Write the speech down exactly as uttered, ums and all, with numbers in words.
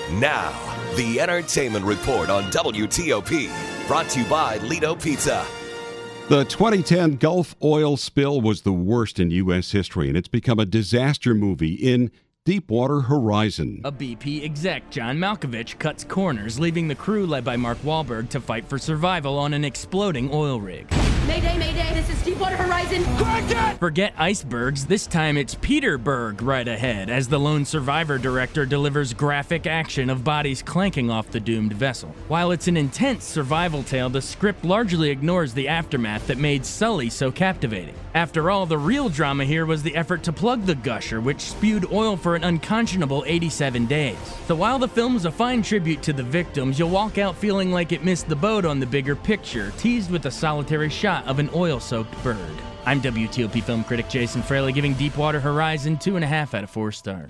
Now, the Entertainment Report on W T O P, brought to you by Lido Pizza. The twenty ten Gulf oil spill was the worst in U S history, and it's become a disaster movie in Deepwater Horizon. A B P exec, John Malkovich, cuts corners, leaving the crew led by Mark Wahlberg to fight for survival on an exploding oil rig. Mayday, mayday, this is Deepwater Horizon. Crack it! Forget icebergs, this time it's Peter Berg right ahead, as the lone survivor director delivers graphic action of bodies clanking off the doomed vessel. While it's an intense survival tale, the script largely ignores the aftermath that made Sully so captivating. After all, the real drama here was the effort to plug the gusher, which spewed oil for an unconscionable eighty-seven days. So while the film's a fine tribute to the victims, you'll walk out feeling like it missed the boat on the bigger picture, teased with a solitary shot of an oil-soaked bird. I'm W T O P film critic Jason Fraley, giving Deepwater Horizon two and a half out of four stars.